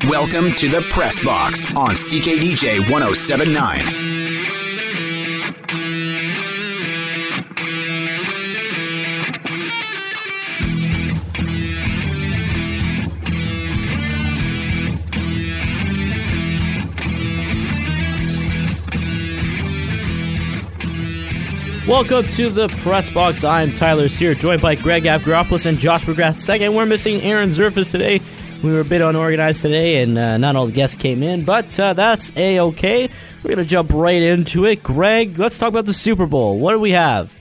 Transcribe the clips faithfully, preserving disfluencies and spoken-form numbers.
Welcome to the Press Box on C K D J one oh seven point nine. Welcome to the Press Box. I'm Tyler Sear, joined by Greg Avgeropoulos and Josh McGrath the second. We're missing Aaron Zerfas today. We were a bit unorganized today, and uh, not all the guests came in, but uh, that's A-okay. We're going to jump right into it. Greg, let's talk about the Super Bowl. What do we have?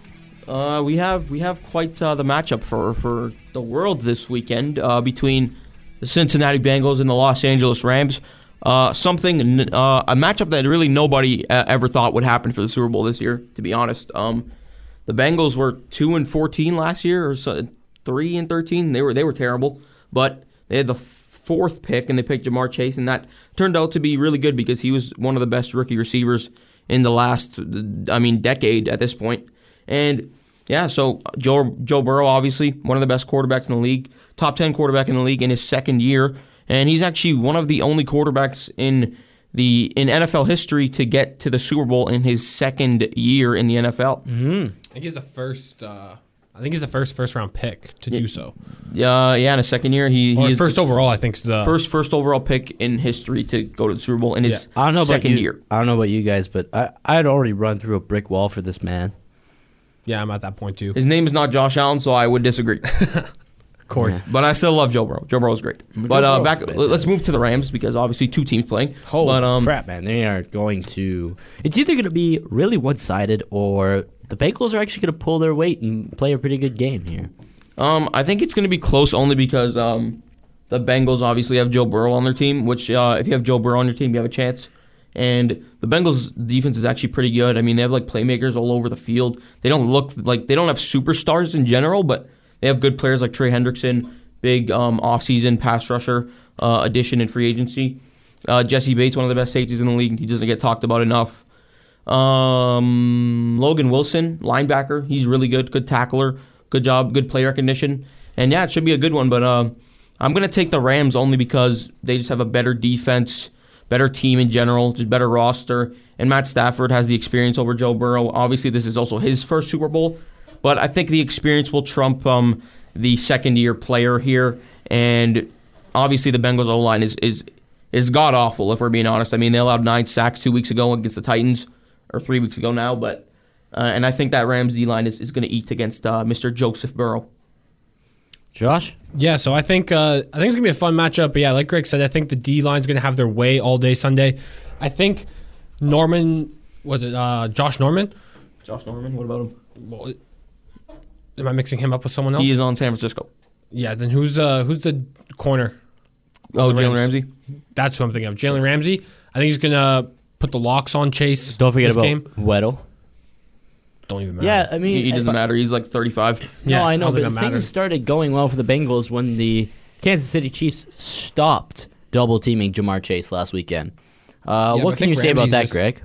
Uh, we have we have quite uh, the matchup for, for the world this weekend uh, between the Cincinnati Bengals and the Los Angeles Rams. Uh, something, uh, a matchup that really nobody uh, ever thought would happen for the Super Bowl this year, to be honest. Um, the Bengals were two and fourteen last year, or so, three and thirteen. They were they were terrible, but they had the fourth pick, and they picked Jamar Chase, and that turned out to be really good because he was one of the best rookie receivers in the last, I mean, decade at this point. And yeah, so Joe Joe Burrow, obviously one of the best quarterbacks in the league, top ten quarterback in the league in his second year. And he's actually one of the only quarterbacks in the in N F L history to get to the Super Bowl in his second year in the N F L. Mm-hmm. I think he's the first. Uh, I think he's the first first round pick to yeah. do so. Yeah, yeah. In his second year, he or he first overall. I think is the first first overall pick in history to go to the Super Bowl in his yeah. I don't know second about you, year. I don't know about you guys, but I I'd already run through a brick wall for this man. Yeah, I'm at that point too. His name is not Josh Allen, so I would disagree. Of course. Yeah. But I still love Joe Burrow. Joe Burrow's great. Joe But uh, Burrow's back, fantastic. let's move to the Rams because obviously two teams playing. Holy but, um, crap, man. They are going to... It's either going to be really one-sided or the Bengals are actually going to pull their weight and play a pretty good game here. Um, I think it's going to be close only because um, the Bengals obviously have Joe Burrow on their team, which uh, if you have Joe Burrow on your team, you have a chance. And the Bengals' defense is actually pretty good. I mean, they have like playmakers all over the field. They don't look like... They don't have superstars in general, but they have good players like Trey Hendrickson, big um, offseason pass rusher uh, addition in free agency. Uh, Jesse Bates, one of the best safeties in the league. He doesn't get talked about enough. Um, Logan Wilson, linebacker. He's really good. Good tackler. Good job. Good play recognition. And yeah, it should be a good one. But uh, I'm going to take the Rams only because they just have a better defense, better team in general, just better roster. And Matt Stafford has the experience over Joe Burrow. Obviously, this is also his first Super Bowl. But I think the experience will trump um, the second-year player here. And obviously the Bengals O-line is is is god-awful, if we're being honest. I mean, they allowed nine sacks two weeks ago against the Titans, or three weeks ago now. But uh, and I think that Rams D-line is, is going to eat against uh, Mister Joseph Burrow. Josh? Yeah, so I think uh, I think it's gonna be a fun matchup. But yeah, like Greg said, I think the D line's gonna have their way all day Sunday. I think Norman was it uh, Josh Norman? Josh Norman, what about him? Well, it, am I mixing him up with someone else? He is on San Francisco. Yeah, then who's uh, who's the corner? Oh, the Jalen Rams? Ramsey? That's who I'm thinking of. Jalen Ramsey. I think he's gonna put the locks on Chase. Don't forget this about game. Weddle. Don't even matter. Yeah, I mean... He, he doesn't I, matter. He's like thirty-five. Yeah, no, I know, how's it but gonna things matter? started going well for the Bengals when the Kansas City Chiefs stopped double-teaming Jamar Chase last weekend. Uh, Yeah, what but I can you think say about Ramsey's that, just- Greg?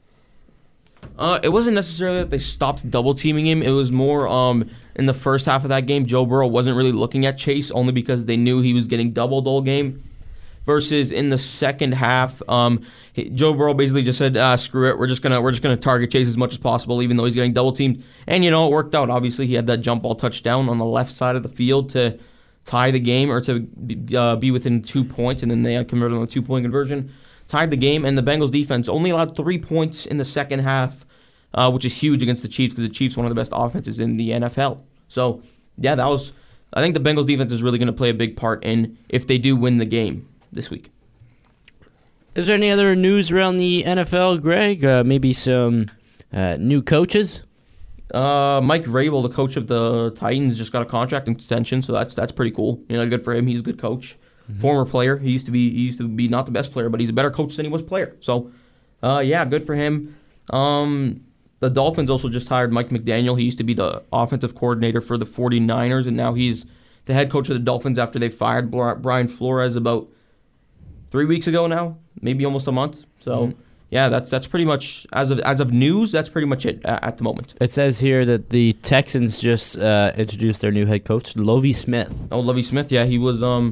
Uh, it wasn't necessarily that they stopped double teaming him. It was more um, in the first half of that game, Joe Burrow wasn't really looking at Chase only because they knew he was getting doubled all game. Versus in the second half, um, he, Joe Burrow basically just said, ah, "Screw it, we're just gonna we're just gonna target Chase as much as possible, even though he's getting double teamed." And you know it worked out. Obviously, he had that jump ball touchdown on the left side of the field to tie the game or to uh, be within two points, and then they had converted on a two point conversion, tied the game. And the Bengals defense only allowed three points in the second half. Uh, which is huge against the Chiefs because the Chiefs are one of the best offenses in the N F L. So, yeah, that was. I think the Bengals defense is really going to play a big part in if they do win the game this week. Is there any other news around the N F L, Greg? Uh, maybe some uh, new coaches? Uh, Mike Vrabel, the coach of the Titans, just got a contract extension, so that's that's pretty cool. You know, good for him. He's a good coach, mm-hmm. former player. He used to be he used to be not the best player, but he's a better coach than he was player. So, uh, yeah, good for him. Um. The Dolphins also just hired Mike McDaniel. He used to be the offensive coordinator for the 49ers, and now he's the head coach of the Dolphins after they fired Brian Flores about three weeks ago now, maybe almost a month. So, mm-hmm. yeah, that's that's pretty much, as of as of news, that's pretty much it at, at the moment. It says here that the Texans just uh, introduced their new head coach, Lovie Smith. Oh, Lovie Smith, yeah, he was um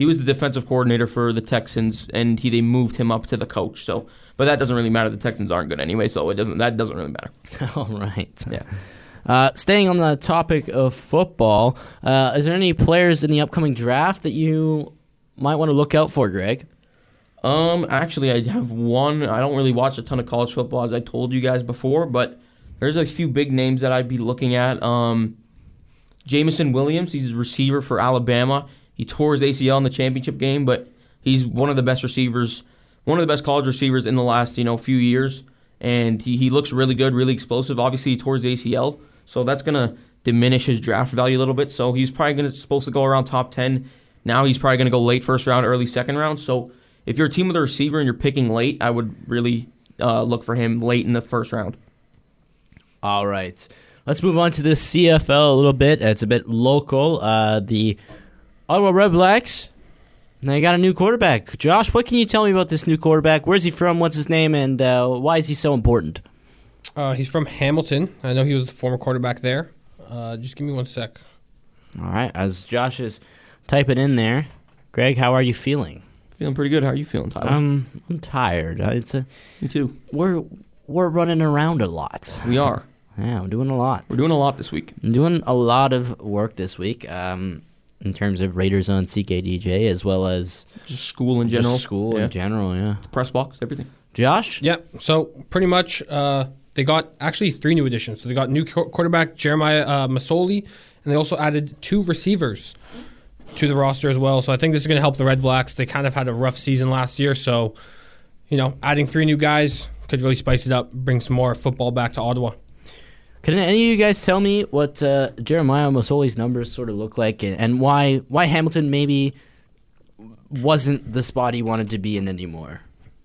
he was the defensive coordinator for the Texans, and he they moved him up to the coach. So, but that doesn't really matter. The Texans aren't good anyway, so it doesn't that doesn't really matter. All right. Yeah. Uh, staying on the topic of football, uh, is there any players in the upcoming draft that you might want to look out for, Greg? Um, actually, I have one. I don't really watch a ton of college football, as I told you guys before, but there's a few big names that I'd be looking at. Um, Jameson Williams, he's a receiver for Alabama. He tore his A C L in the championship game, but he's one of the best receivers, one of the best college receivers in the last you know few years, and he, he looks really good, really explosive. Obviously, he tore his A C L, so that's gonna diminish his draft value a little bit. So he's probably gonna supposed to go around top ten. Now he's probably gonna go late first round, early second round. So if you're a team with a receiver and you're picking late, I would really uh, look for him late in the first round. All right. Let's move on to the C F L a little bit. It's a bit local. Uh, the Ottawa Redblacks, they got a new quarterback. Josh, what can you tell me about this new quarterback? Where's he from? What's his name? And uh, why is he so important? Uh, he's from Hamilton. I know he was the former quarterback there. Uh, just give me one sec. All right. As Josh is typing in there, Greg, how are you feeling? Feeling pretty good. How are you feeling, Tyler? Um, I'm tired. Uh, It's a Me too. we're we're running around a lot. We are. Yeah, I'm doing a lot. We're doing a lot this week. I'm doing a lot of work this week. Um, in terms of Raiders on C K D J, as well as Just school in general. just school Yeah. in general. Yeah. Press box, everything. Josh. Yeah, so pretty much uh, they got actually three new additions. So they got new qu- quarterback Jeremiah uh, Masoli, and they also added two receivers to the roster as well. So I think this is going to help the Red Blacks. They kind of had a rough season last year, so you know, adding three new guys could really spice it up, bring some more football back to Ottawa. Can any of you guys tell me what uh, Jeremiah Masoli's numbers sort of look like, and, and why why Hamilton maybe wasn't the spot he wanted to be in anymore?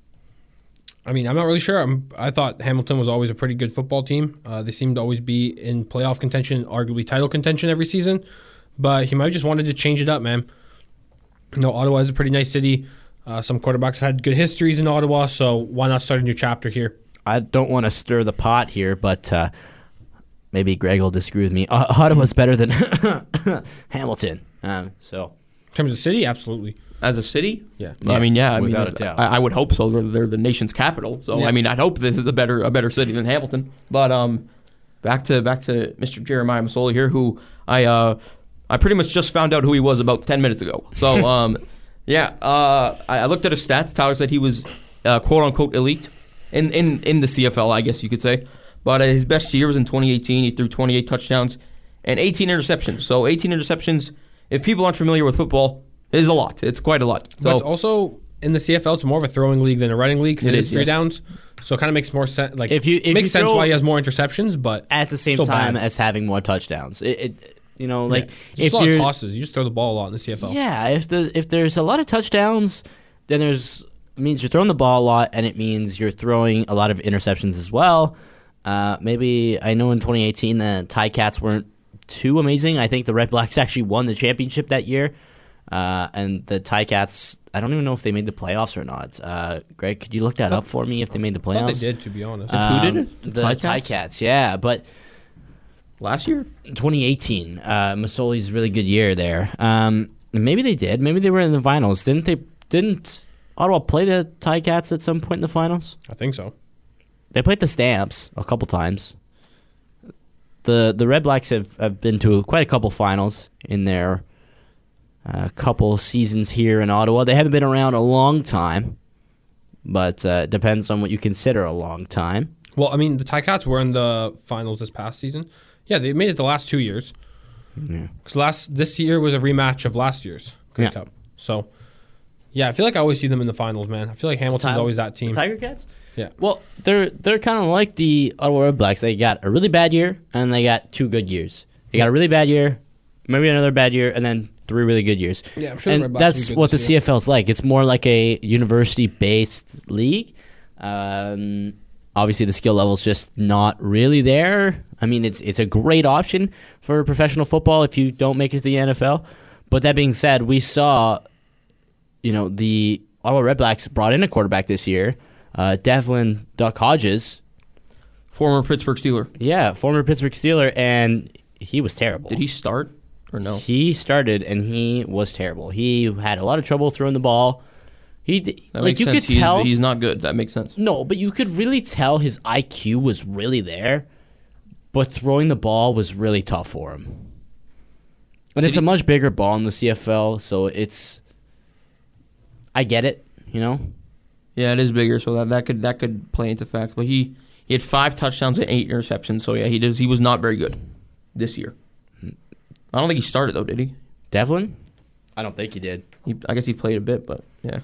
I mean, I'm not really sure. I'm, I thought Hamilton was always a pretty good football team. Uh, they seemed to always be in playoff contention, arguably title contention every season. But he might have just wanted to change it up, man. You know, Ottawa is a pretty nice city. Uh, some quarterbacks had good histories in Ottawa, so why not start a new chapter here? I don't want to stir the pot here, but uh, maybe Greg will disagree with me. Uh, Ottawa's better than Hamilton. Um, so, In terms of city, absolutely. As a city? Yeah. I mean, yeah. I without mean, a doubt. I, I would hope so. They're, they're the nation's capital. So, Yeah. I mean, I'd hope this is a better a better city than Hamilton. But um, back to back to Mister Jeremiah Masoli here, who I uh, I pretty much just found out who he was about ten minutes ago. So, um, yeah, uh, I, I looked at his stats. Tyler said he was uh, quote-unquote elite in, in, in the C F L, I guess you could say. But uh, his best year was in twenty eighteen. He threw twenty-eight touchdowns and eighteen interceptions. So, eighteen interceptions, if people aren't familiar with football, is a lot. It's quite a lot. So, But it's also, in the C F L, it's more of a throwing league than a running league because It it is, is three yes. downs. So it kind of makes more sense. Like, If you- if makes you sense throw- why he has more interceptions, but at the same still time bad. as having more touchdowns, it, it you know, like Yeah. Just if a lot of you're tosses. You just throw the ball a lot in the C F L. yeah, if the if there's a lot of touchdowns, then there's it means you're throwing the ball a lot, and it means you're throwing a lot of interceptions as well. Uh, maybe I know in twenty eighteen the Ticats weren't too amazing. I think the Red Blacks actually won the championship that year, uh, and the Ticats. I don't even know if they made the playoffs or not. Uh, Greg, could you look that up for me if they made the I thought playoffs? they did, to be honest. Who did Um, it? The The Ticats? Ticats, yeah, but. last year? twenty eighteen, uh, Masoli's really good year there. Um, maybe they did. Maybe they were in the finals. Didn't they? Didn't Ottawa play the Ticats at some point in the finals? I think so. They played the Stamps a couple times. The the Red Blacks have, have been to quite a couple finals in their uh, couple seasons here in Ottawa. They haven't been around a long time, but uh, it depends on what you consider a long time. Well, I mean, the Ticats were in the finals this past season. Yeah, they made it the last two years. Yeah. Because last this year was a rematch of last year's Grey Yeah. Cup. So, yeah, I feel like I always see them in the finals, man. I feel like Hamilton's Ti- always that team. The Tiger Cats? Yeah. Well, they're they're kind of like the Ottawa Red Blacks. They got a really bad year, and they got two good years. They got a really bad year, maybe another bad year, and then three really good years. Yeah, I'm sure the and Red Blacks will that's be good what the this year. C F L is like. It's more like a university-based league. Um, obviously, the skill level is just not really there. I mean, it's it's a great option for professional football if you don't make it to the N F L. But that being said, we saw, you know, the Ottawa Red Blacks brought in a quarterback this year, uh, Devlin Duck Hodges. Former Pittsburgh Steeler. Yeah, former Pittsburgh Steeler, and he was terrible. Did he start? Or no? He started, and he was terrible. He had a lot of trouble throwing the ball. He That like makes you sense. could tell he's, he's not good. That makes sense. no, but you could really tell his I Q was really there, but throwing the ball was really tough for him. But it's he- a much bigger ball in the C F L, so it's. I get it, you know. Yeah, it is bigger, so that, that could that could play into fact. But he, he had five touchdowns and eight interceptions. So yeah, he does. He was not very good this year. I don't think he started though, did he? Devlin, I don't think he did. he I guess he played a bit, but yeah.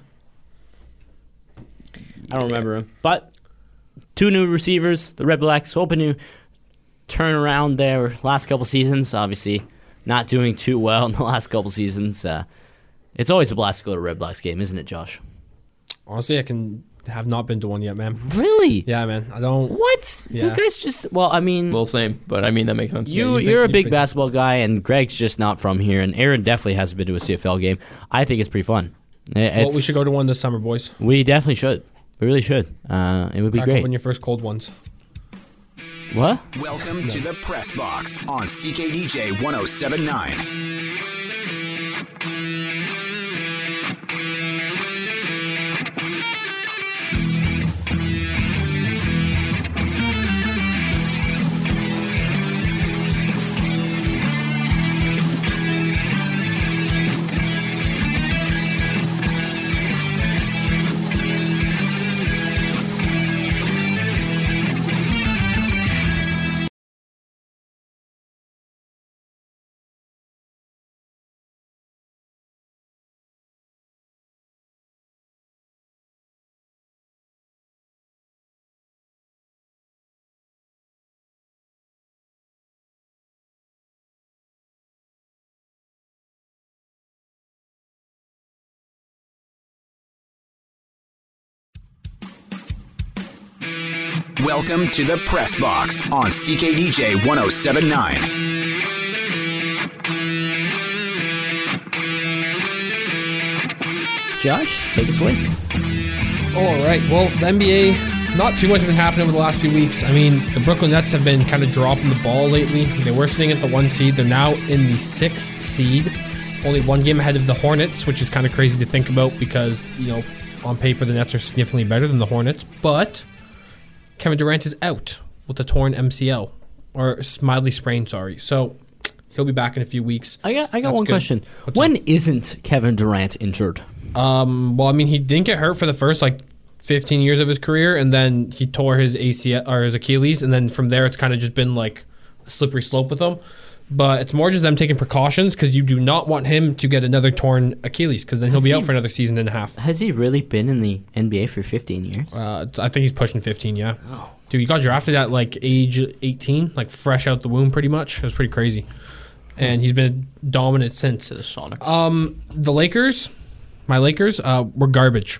I don't remember him. But two new receivers, the Red Blacks hoping to turn around their last couple seasons. Obviously, not doing too well in the last couple seasons. Uh, it's always a blast to go to a Red Blacks game, isn't it, Josh? Honestly, I can have not been to one yet, man. Really? Yeah, man. I don't. What? You Yeah. guys just well, I mean, Well, same, but I mean that makes sense. you you've been- you're a you've big been- basketball guy, and Greg's just not from here, and Aaron definitely hasn't been to a C F L game. I think it's pretty fun. It's, Well, we should go to one this summer, boys. We definitely should. We really should. Uh, it would be Crack great. open your first cold ones. What? Welcome to the Press Box on C K D J one oh seven point nine. Welcome to the Press Box on C K D J one oh seven point nine. Josh, take us away. All right. Well, the N B A, not too much has been happening over the last few weeks. I mean, the Brooklyn Nets have been kind of dropping the ball lately. They were sitting at the one seed. They're now in the sixth seed, only one game ahead of the Hornets, which is kind of crazy to think about because, you know, on paper the Nets are significantly better than the Hornets. But Kevin Durant is out with a torn M C L, or mildly sprained, sorry. So he'll be back in a few weeks. I got I got That's one good. question. What's when up? isn't Kevin Durant injured? Um, well, I mean, he didn't get hurt for the first like fifteen years of his career, and then he tore his A C L or his Achilles, and then from there it's kind of just been like a slippery slope with him. But it's more just them taking precautions because you do not want him to get another torn Achilles because then he'll Has be he- out for another season and a half. Has he really been in the N B A for fifteen years? Uh, I think he's pushing fifteen. Yeah, dude, he got drafted at like age eighteen, like fresh out the womb, pretty much. It was pretty crazy, and he's been dominant since. To the Sonics. Um, the Lakers, my Lakers, uh, were garbage.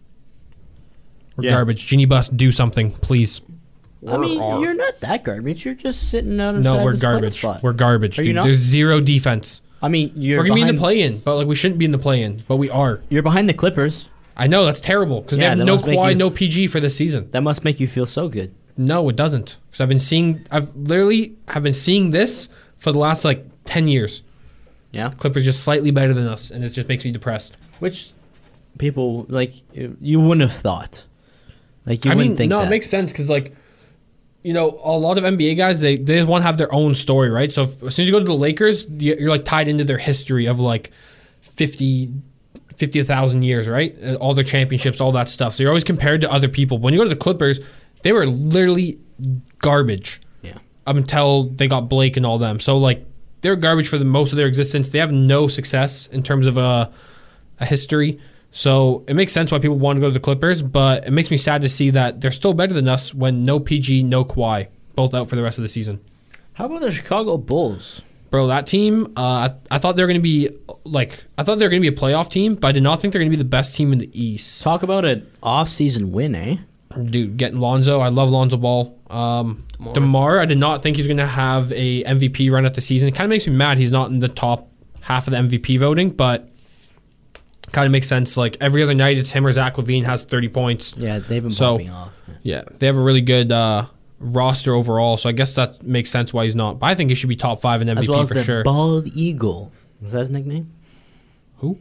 We're Yeah. garbage. Genie Bus, do something, please. I mean, you're not that garbage. You're just sitting out of No, we're garbage. We're garbage, Are you dude. not? There's zero defense. I mean, you're We're gonna be in behind, the play-in, but like we shouldn't be in the play-in, but we are. You're behind the Clippers. I know that's terrible because Yeah, they have that no must make Kawhi, you- no P G for this season. That must make you feel so good. No, it doesn't. Because I've been seeing, I've literally have been seeing this for the last like ten years. Yeah. Clippers just slightly better than us, and it just makes me depressed. Which people like you wouldn't have thought. Like you I wouldn't mean, think no, that. it makes sense because like, you know, a lot of N B A guys they they want to have their own story, right? So if, as soon as you go to the Lakers, you- you're like tied into their history of like fifty, fifty thousand years, right? Uh, All their championships, all that stuff. So you're always compared to other people. When you go to the Clippers, they were literally garbage. Yeah. Up until they got Blake and all them. So like they're garbage for the most of their existence. They have no success in terms of a a history. So it makes sense why people want to go to the Clippers, but it makes me sad to see that they're still better than us when no P G, no Kawhi, both out for the rest of the season. How about the Chicago Bulls? Bro, that team, uh, I, I thought they were going to be like, I thought they were going to be a playoff team, but I did not think they're going to be the best team in the East. Talk about an off-season win, eh? Dude, getting Lonzo, I love Lonzo Ball. Um, DeMar, I did not think he was going to have a M V P run at the season. It kind of makes me mad he's not in the top half of the M V P voting, but kind of makes sense. Like every other night, it's him or Zach LaVine has thirty points. Yeah, they've been So- bumping off. Yeah, they have a really good uh, roster overall. So I guess that makes sense why he's not. But I think he should be top five in M V P as well as for the sure. Bald Eagle. Was that his nickname? Who?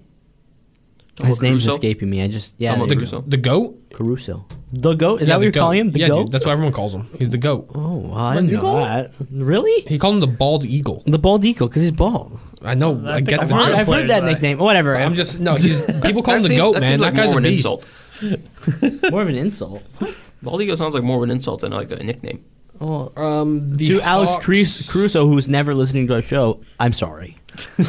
His name's Caruso? escaping me. I just yeah, Tom the, Caruso. The GOAT? Caruso. The goat. Is Yeah, that what the you're GOAT. calling him? The yeah, goat. dude, that's what everyone calls him. He's the GOAT. Oh, well, I didn't know Eagle? that. Really? He called him the Bald Eagle. The Bald Eagle because he's bald. I know. I I, think get I've the heard I've, of I've players heard that that- nickname. Whatever. I'm just no. He's, people call him the seems- GOAT, that man. seems That like guy's more a of an beast. insult. more of an insult. What? Bald Eagle sounds like more of an insult than like a nickname. Oh, Um, the to Alex Hawks- Cruz- Caruso, who's never listening to our show, I'm sorry.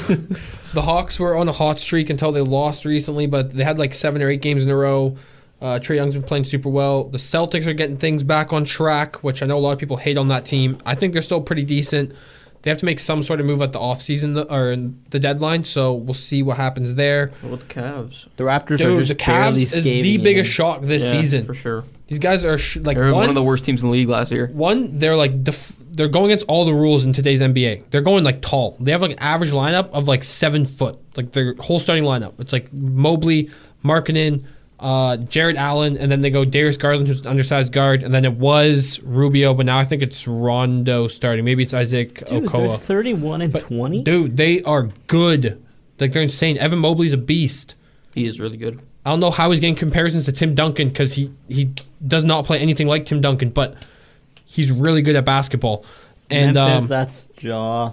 The Hawks were on a hot streak until they lost recently, but they had like seven or eight games in a row. Uh, Trae Young's been playing super well. The Celtics are getting things back on track, which I know a lot of people hate on that team. I think they're still pretty decent. They have to make some sort of move at the offseason or in the deadline, so we'll see what happens there. What about the Cavs? The Raptors are Dude, just the barely Cavs is the scathing biggest in. shock this Yeah, season. for sure. These guys are sh- like They're one, one of the worst teams in the league last year. One, they're like def- they're going against all the rules in today's N B A. They're going like tall. They have like an average lineup of like seven foot. Like their whole starting lineup. It's like Mobley, Markkanen, uh, Jared Allen, and then they go Darius Garland, who's an undersized guard, and then it was Rubio, but now I think it's Rondo starting. Maybe it's Isaac Dude, they're Okoa. thirty-one and But, twenty. Dude, they are good. Like they're insane. Evan Mobley's a beast. He is really good. I don't know how he's getting comparisons to Tim Duncan because he, he does not play anything like Tim Duncan, but he's really good at basketball. And Memphis, um, that's Jaw.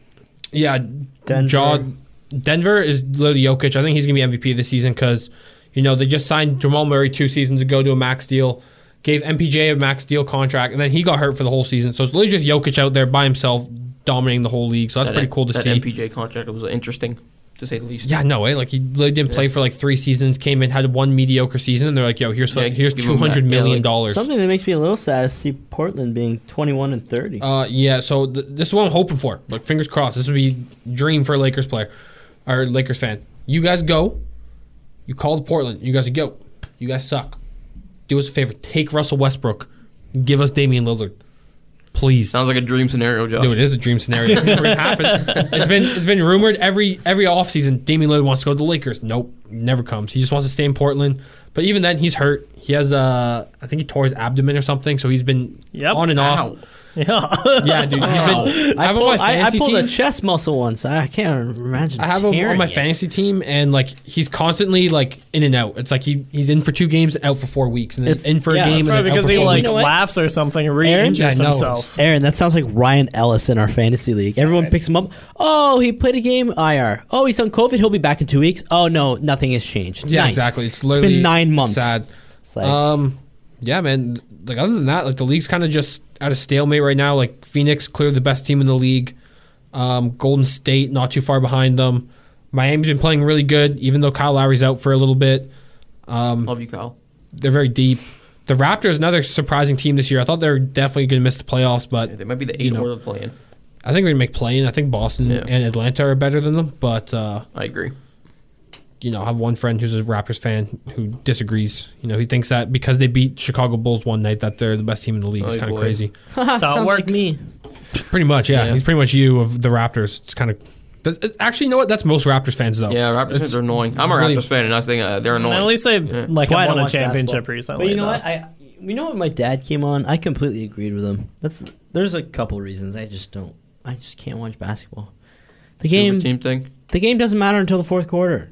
yeah, Denver. Jaw, Denver is literally Jokic. I think he's gonna be M V P this season because you know they just signed Jamal Murray two seasons ago to a max deal, gave M P J a max deal contract, and then he got hurt for the whole season. So it's literally just Jokic out there by himself dominating the whole league. So that's That pretty M- cool to that see. M P J contract was interesting, to say the least. Yeah, no way. Like he literally didn't play for like three seasons. Came in, had one mediocre season, and they're like, "Yo, here's Yeah, here's give two him that. hundred Yeah, million like- dollars." Something that makes me a little sad is see Portland being twenty-one and thirty. Uh, yeah. So th- this is what I'm hoping for. Like fingers crossed. This would be dream for a Lakers player or Lakers fan. You guys go. You call to Portland. You guys go. You guys suck. Do us a favor. Take Russell Westbrook. Give us Damian Lillard, please. Sounds like a dream scenario, Josh. Dude, it is a dream scenario. It's never gonna happen. It's been it's been rumored every every offseason Damian Lillard wants to go to the Lakers. Nope, never comes. He just wants to stay in Portland. But even then, he's hurt. He has uh, I think he tore his abdomen or something. So he's been Yep. on and off. Ow. Yeah. Yeah, dude. He's been. I I, have pulled, him on my I, I fantasy pulled a team. chest muscle once. I can't imagine. I have him on tearing my it. fantasy team, and like he's constantly like in and out. It's like he he's in for two games, out for four weeks, and then It's- in for yeah, a game, that's and Right, then out because for he four like weeks. You know what? laughs or something and Aaron? re-injures Yeah, I know. himself. Aaron, that sounds like Ryan Ellis in our fantasy league. Everyone picks him up. Oh, he played a game. I R. Oh, he's on COVID. He'll be back in two weeks. Oh no, nothing has changed. Yeah, Nice. exactly. It's It's literally been nine months. Sad. It's like, Um, yeah, man. Like other than that, like the league's kind of just at a stalemate right now. Like Phoenix, clearly the best team in the league. Um, Golden State, not too far behind them. Miami's been playing really good, even though Kyle Lowry's out for a little bit. Um, Love you, Kyle. they're very deep. The Raptors, another surprising team this year. I thought they were definitely going to miss the playoffs, but Yeah, they might be the you eight know. or the play-in. I think they're going to make play-in. I think Boston Yeah. and Atlanta are better than them, but uh, I agree. you know, I have one friend who's a Raptors fan who disagrees. You know, he thinks that because they beat Chicago Bulls one night that they're the best team in the league. It's Oh, kind of boy. crazy. That's how it sounds like works. me. Pretty much, yeah. Yeah. He's pretty much you of the Raptors. It's kind of that's, it's, actually, you know what? That's most Raptors fans though. Yeah, Raptors It's fans are annoying. I'm a really- Raptors fan, and I think uh, they're annoying. At least they Yeah. like That's why I have don't won a watch championship basketball. recently. But you know though. what? I you know what? My dad came on. I completely agreed with him. That's there's a couple reasons. I just don't. I just can't watch basketball. The Super game. team thing. The game doesn't matter until the fourth quarter.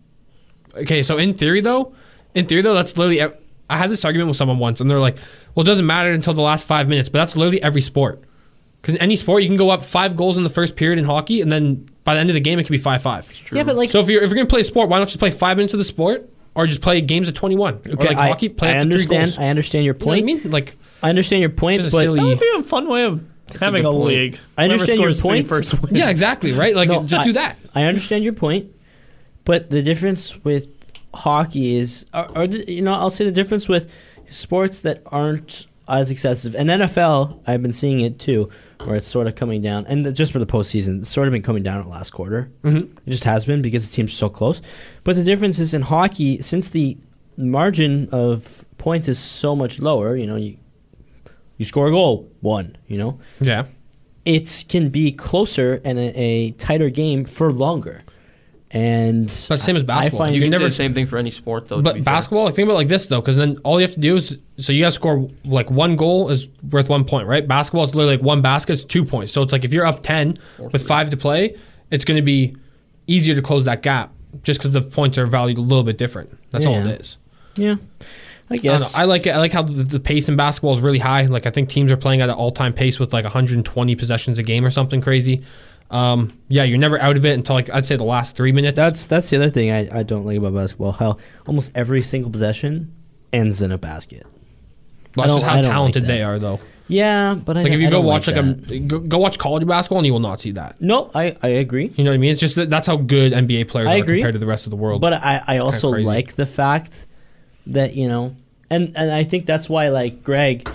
Okay, so in theory though, in theory though, that's literally. ev- I had this argument with someone once, and they're like, "Well, it doesn't matter until the last five minutes," but that's literally every sport. Because in any sport, you can go up five goals in the first period in hockey, and then by the end of the game, it can be five five. True. Yeah, but like So if you're if you're gonna play a sport, why don't you just play five minutes of the sport, or just play games at twenty one? Or like I, hockey, play I up to three understand. goals. I understand your You know what I point. mean? Like I understand your point, It's but just a that silly- would be a fun way of having a a, good point. league. I understand Whoever your scores three point. first wins. yeah, exactly, right? Like No, just I- do that. I understand your point, but the difference with hockey is, or, or the, you know, I'll say the difference with sports that aren't as excessive. And N F L, I've been seeing it too, where it's sort of coming down. And just for the postseason, it's sort of been coming down at last quarter. Mm-hmm. It just has been because the teams are so close. But the difference is in hockey, since the margin of points is so much lower, you know, you you score a goal, one, you know, Yeah. it can be closer and a, a tighter game for longer. And But same as basketball. I find You can never- say the same thing for any sport, though. to be But fair. basketball, like, think about it like this though, because then all you have to do is so you guys score like one goal is worth one point, right? Basketball is literally like one basket is two points. So it's like if you're up ten with five to play, it's going to be easier to close that gap just because the points are valued a little bit different. That's all Yeah. it is. yeah, I I, don't guess. know. I like it. I like how the, the pace in basketball is really high. Like I think teams are playing at an all-time pace with like one hundred twenty possessions a game or something crazy. Um, yeah, you're never out of it until like I'd say the last three minutes. That's that's the other thing I, I don't like about basketball. How almost every single possession ends in a basket. That's I just don't- how I don't talented like that. they are, though. Yeah, but I Like if I you go don't watch like, that. a go, go watch college basketball and you will not see that. no, I, I agree. You know what I mean? It's just that that's how good N B A players I are agree. compared to the rest of the world. But I, I also crazy. like the fact that, you know, and, and I think that's why, like, Greg,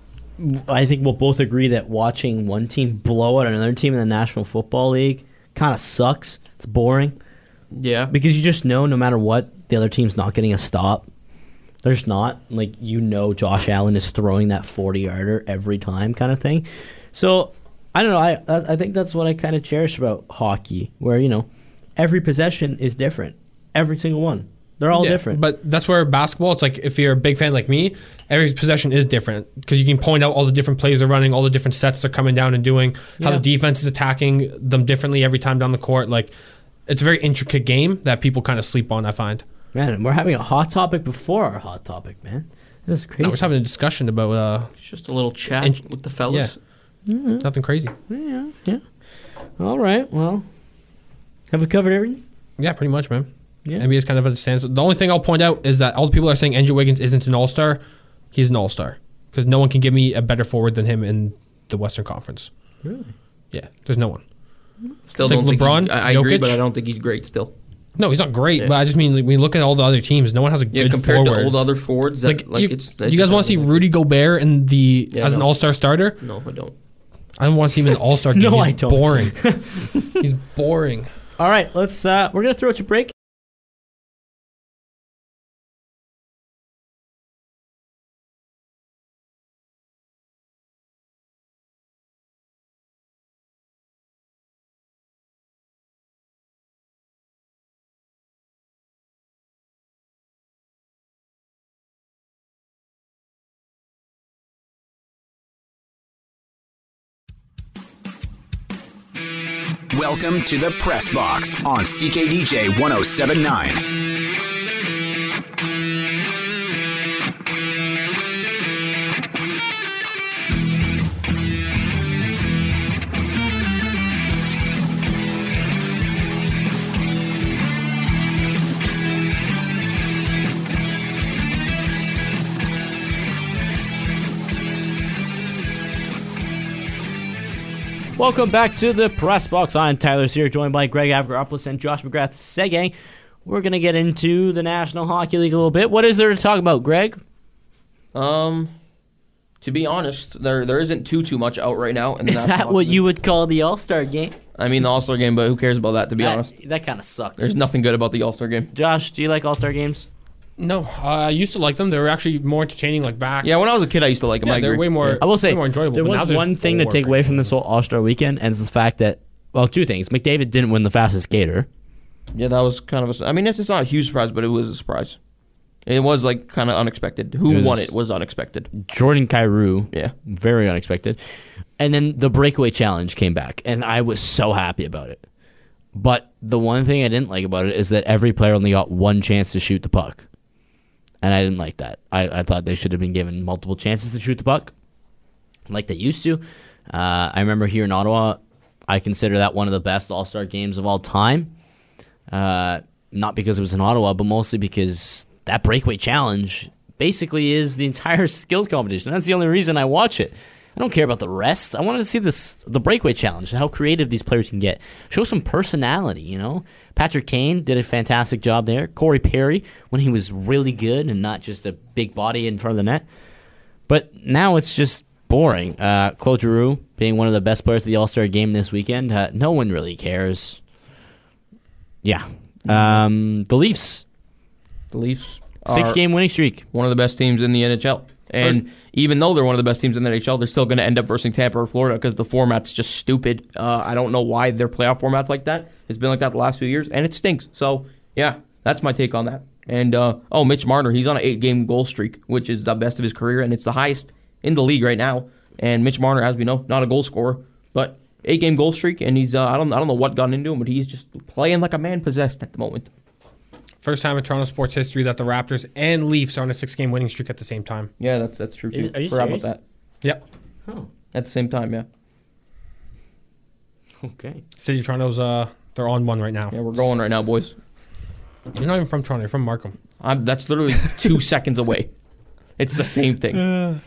I think we'll both agree that watching one team blow out another team in the National Football League kind of sucks. It's boring yeah. because you just know no matter what, the other team's not getting a stop. There's not. Like, you know Josh Allen is throwing that forty-yarder every time kind of thing. So, I don't know. I I think that's what I kind of cherish about hockey, where, you know, every possession is different. Every single one. They're all Yeah, different. But that's where basketball, it's like if you're a big fan like me, every possession is different because you can point out all the different plays they're running, all the different sets they're coming down and doing, how Yeah. the defense is attacking them differently every time down the court. Like, it's a very intricate game that people kind of sleep on, I find. Man, we're having a hot topic before our hot topic, man. This is crazy. Now we're just having a discussion about uh, It's just a little chat And- with the fellas. nothing crazy. yeah, yeah. All right, well, have we covered everything? Yeah, pretty much, man. Yeah. N B A is kind of at a standstill. The only thing I'll point out is that all the people are saying Andrew Wiggins isn't an all-star. He's an all-star because no one can give me a better forward than him in the Western Conference. Really? Yeah, there's no one. Still Like don't think LeBron, he's- I, I agree, Jokic? but I don't think he's great still. No, he's not great, Yeah. but I just mean like, when you look at all the other teams, no one has a Yeah, good compared forward. to all the other forwards, that, like, like, you, it's. you guys want to see Rudy Gobert in the Yeah, as an no. all-star starter? No, I don't. I don't want to see him in the all-star game. No, He's I don't. boring. He's boring. All right, let's. Uh, we're gonna throw it to break. Welcome to the Press Box on C K D J one oh seven point nine. Welcome back to the Press Box. I'm Tyler Sear, joined by Greg Avgaropoulos and Josh McGrath Seguin. We're going to get into the National Hockey League a little bit. What is there to talk about, Greg? Um, to be honest, there there isn't too too much out right now. In the Is National that Hockey what League. you would call the All-Star game? I mean, the All Star game, but who cares about that? To be that, honest, That kind of sucks. there's nothing good about the All Star game. Josh, do you like All-Star games? No, uh, I used to like them. They were actually more entertaining, like back. Yeah, when I was a kid, I used to like them. Yeah, I they're agree. way more. I will say, way more enjoyable. there but now was there's one thing to four take away right from this whole All-Star weekend, and it's the fact that, well, two things. McDavid didn't win the fastest skater. Yeah, that was kind of a. I mean, it's, it's not a huge surprise, but it was a surprise. It was like kind of unexpected. Who It was- won it was unexpected. Jordan Kyrou, Yeah. very unexpected. And then the breakaway challenge came back, and I was so happy about it. But the one thing I didn't like about it is that every player only got one chance to shoot the puck. And I didn't like that. I, I thought they should have been given multiple chances to shoot the puck, like they used to. Uh, I remember here in Ottawa, I consider that one of the best All-Star games of all time. Uh, not because it was in Ottawa, but mostly because that breakaway challenge basically is the entire skills competition. That's the only reason I watch it. I don't care about the rest. I wanted to see this the breakaway challenge and how creative these players can get. Show some personality, you know? Patrick Kane did a fantastic job there. Corey Perry, when he was really good and not just a big body in front of the net. But now it's just boring. Uh, Claude Giroux being one of the best players of the All-Star game this weekend. Uh, no one really cares. Yeah. Um, the Leafs, The Leafs six are game winning streak. one of the best teams in the N H L, And First, even though they're one of the best teams in the N H L, they're still going to end up versus Tampa or Florida because the format's just stupid. Uh, I don't know why their playoff format's like that. It's been like that the last few years, and it stinks. So, yeah, that's my take on that. And, uh, oh, Mitch Marner, he's on an eight-game goal streak, which is the best of his career, and it's the highest in the league right now. And Mitch Marner, as we know, not a goal scorer, but eight-game goal streak, and he's uh, I don't I don't know what got into him, but he's just playing like a man possessed at the moment. first time in Toronto sports history that the Raptors and Leafs are on a six-game winning streak at the same time. Yeah, that's that's true. Is- too. are you Forgot serious? about that. Yep. Oh, At the same time, yeah. okay. City of Toronto's uh they're on one right now. Yeah, we're going right now, boys. You're not even from Toronto. You're from Markham. I'm, that's literally two seconds away. It's the same thing.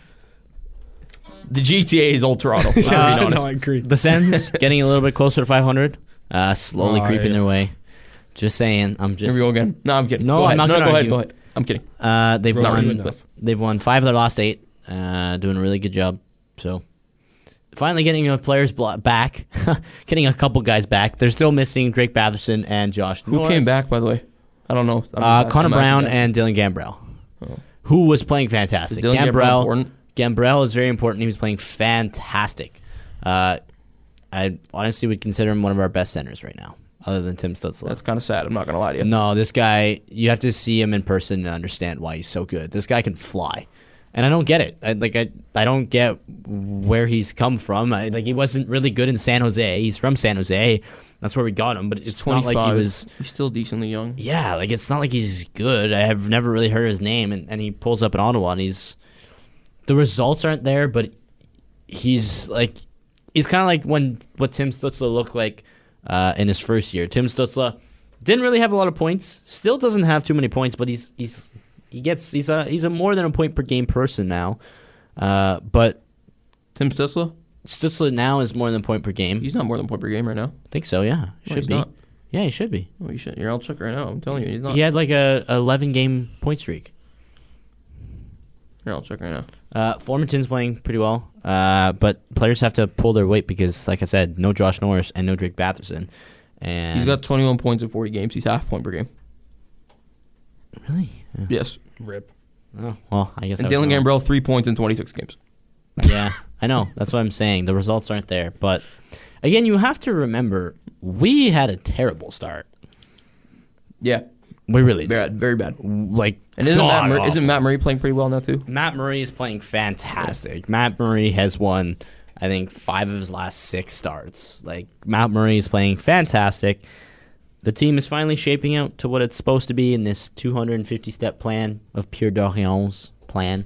The G T A is old Toronto. Let's be Uh, honest. no, I agree. The Sens getting a little bit closer to five hundred, uh, slowly Oh, creeping yeah. their way. Just saying, I'm Here just. we go again. No, I'm kidding. No, go I'm ahead. not no, gonna go ahead. argue. Go ahead. I'm kidding. Uh, they've Not won. enough. They've won five of their last eight. Uh, doing a really good job. So, finally getting your players blo- back, getting a couple guys back. They're still missing Drake Batherson and Josh. Who Norris. came back, by the way? I don't know. I'm- Uh, I'm Connor asking Brown that. and Dylan Gambrell, Oh. who was playing fantastic. Is Dylan Gambrell Gambrell, important? Gambrell is very important. He was playing fantastic. Uh, I honestly would consider him one of our best centers right now, other than Tim Stutzla. That's kind of sad. I'm not gonna lie to you. No, this guy, you have to see him in person to understand why he's so good. This guy can fly. And I don't get it. I, like I, I don't get where he's come from. I, like he wasn't really good in San Jose. He's from San Jose. That's where we got him. But it's not like he twenty-five. was. He's still decently young. Yeah, like it's not like he's good. I have never really heard his name, and, and he pulls up in Ottawa, and he's the results aren't there, but he's like he's kind of like when what Tim Stutzla looked like uh, in his first year. Tim Stutzla didn't really have a lot of points. Still doesn't have too many points, but he's he's he gets he's a he's a more than a point per game person now. Uh, but Tim Stutzla? Stutzla now is more than a point per game. He's not more than a point per game right now. I think so. Yeah, No, should he's be. not. Yeah, he should be. Oh, you should. You're all check right now. I'm telling you, he's not. He had like a eleven game point streak. You're all check right now. Uh, Formanton's playing pretty well, uh, but players have to pull their weight because, like I said, no Josh Norris and no Drake Batherson. And He's got twenty-one points in forty games. He's half point per game. really. Yeah. Yes. Rip. Oh, well, I guess. And I was Dylan wrong. Gambrell, three points in twenty-six games. Yeah, I know. That's what I'm saying. The results aren't there, but again, you have to remember we had a terrible start. Yeah. We really did. Bad. Very bad. Like, And isn't Matt, God Murray, awful. isn't Matt Murray playing pretty well now, too? Matt Murray is playing fantastic. Matt Murray has won, I think, five of his last six starts. Like, Matt Murray is playing fantastic. The team is finally shaping out to what it's supposed to be in this two hundred fifty step plan of Pierre Dorian's plan.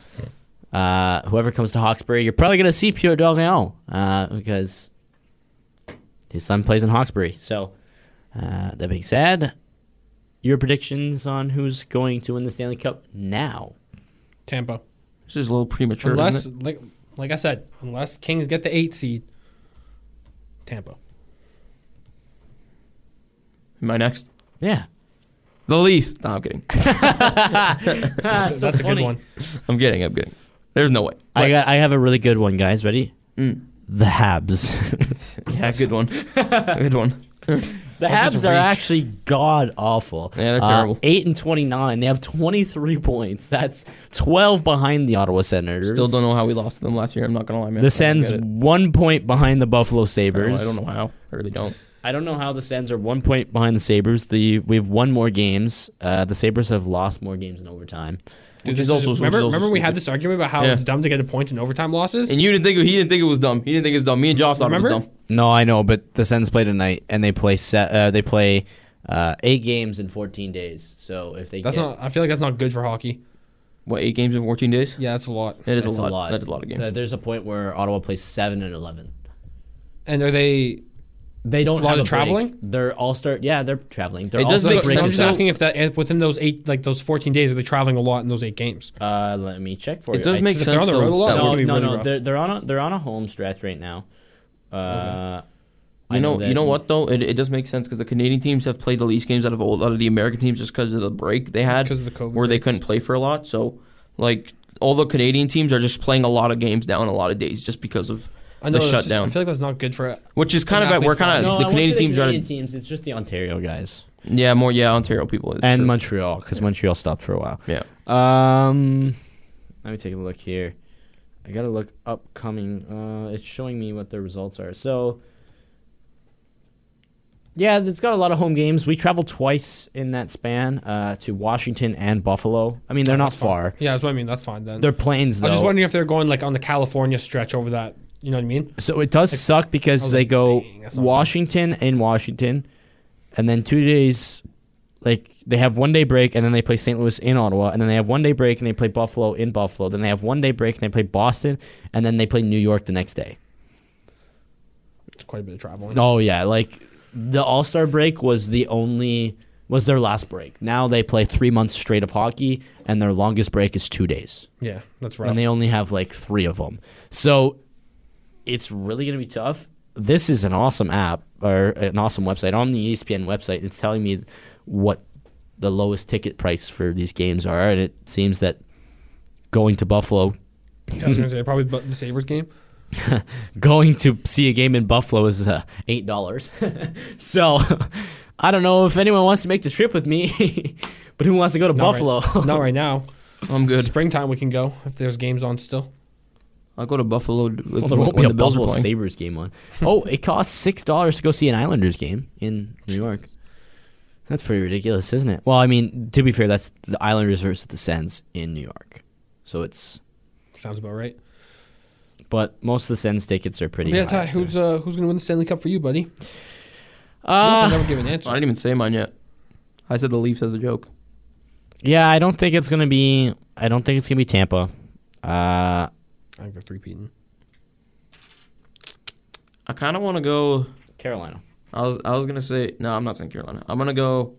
Uh, whoever comes to Hawkesbury, you're probably going to see Pierre Dorian uh, because his son plays in Hawkesbury. So, uh, that being said, your predictions on who's going to win the Stanley Cup now? Tampa. This is a little premature, Unless, isn't it? like, like I said, unless Kings get the eight seed, Tampa. Am I next? Yeah. The Leafs. No, I'm kidding. That's, that's a good one. I'm kidding. I'm kidding. There's no way. I But- got. I have a really good one, guys. Ready? Mm. The Habs. Yeah, good one. Good one. The That's Habs just a are reach. actually god awful. Yeah, they're Uh, terrible. Eight and twenty-nine. They have twenty-three points. That's twelve behind the Ottawa Senators. Still don't know how we lost to them last year. I'm not gonna lie, man. The I Sens don't get it. one point behind the Buffalo I don't, Sabres. know, I don't know how. I really don't. I don't know how the Sens are one point behind the Sabres. The we've won more games. Uh, the Sabres have lost more games in overtime. Dude, Which this is also- is- which is remember, also remember we stupid. had this argument about how Yeah. it's dumb to get a point in overtime losses? And you didn't think it, he didn't think it was dumb. He didn't think it was dumb. Me and Josh thought it Remember? was dumb. No, I know, but the Sens play tonight, and they play set. Uh, they play uh, eight games in fourteen days. So if they That's get, not. I feel like that's not good for hockey. What, eight games in fourteen days? Yeah, that's a lot. It is that's a lot. That is a lot of games. Uh, there's a point where Ottawa plays seven and eleven. And are they? They don't A lot have of a break. traveling? They're all start. Yeah, they're traveling. They're It does all make So sense, I'm just though. asking if that if within those eight, like those fourteen days, are they traveling a lot in those eight games? Uh, let me check for It you. does I- make if sense. they're on the though, road a lot, that it's No, would- gonna be no, really no. rough. They're, they're on a they're on a home stretch right now. Uh, I You know, that- you know what though? It, it does make sense because the Canadian teams have played the least games out of a lot of the American teams just because of the break they had, Because of the COVID where they break. couldn't play for a lot. So, like, all the Canadian teams are just playing a lot of games now in a lot of days just because of I know the that's just- shutdown. I feel like that's not good for. Which is kind of An we're athlete kind No, of I the won't Canadian say teams the are Canadian teams. It's just the Ontario guys yeah more yeah Ontario people it's and true. Montreal because Montreal stopped for a while. yeah. Um, Let me take a look here. I gotta look upcoming. Uh, it's showing me what the results are. So, yeah, it's got a lot of home games. We traveled twice in that span uh, to Washington and Buffalo. I mean, they're Oh, not that's fine. far. Yeah, that's what I mean. That's fine then. They're planes, though. I was just wondering if they're going like on the California stretch over that. You know what I mean? So it does Like, suck I because was they like, go dang, that's not Washington in Washington, and then two days, like they have one day break, and then they play Saint Louis in Ottawa, and then they have one day break, and they play Buffalo in Buffalo. Then they have one day break, and they play Boston, and then they play New York the next day. It's quite a bit of traveling. Oh yeah, like the All Star break was the only was their last break. Now they play three months straight of hockey, and their longest break is two days, Yeah, that's rough. and they only have like three of them. So it's really gonna be tough. This is an awesome app or an awesome website on the E S P N website. It's telling me what the lowest ticket price for these games are, and it seems that going to Buffalo, I was gonna say probably bu- the Sabres game. going to see a game in Buffalo is uh, eight dollars. So I don't know if anyone wants to make the trip with me, but who wants to go to Not Buffalo? Right, not right now. I'm good. Springtime we can go if there's games on still. I'll go to Buffalo with, Well, there won't when be a the Bills are Buffalo playing. Sabres game on. Oh, it costs six dollars to go see an Islanders game in New York. That's pretty ridiculous, isn't it? Well, I mean, to be fair, that's the Islanders versus the Sens in New York, so it's. Sounds about right. But most of the Sens tickets are pretty. Yeah, high. Ty, who's uh, who's gonna win the Stanley Cup for you, buddy? You also Uh, never give an I answer. didn't even say mine yet. I said the Leafs as a joke. yeah, I don't think it's gonna be. I don't think it's gonna be Tampa. Uh, I think they're three-peating. I kind of want to go. Carolina. I was I was gonna say no. I'm not saying Carolina. I'm gonna go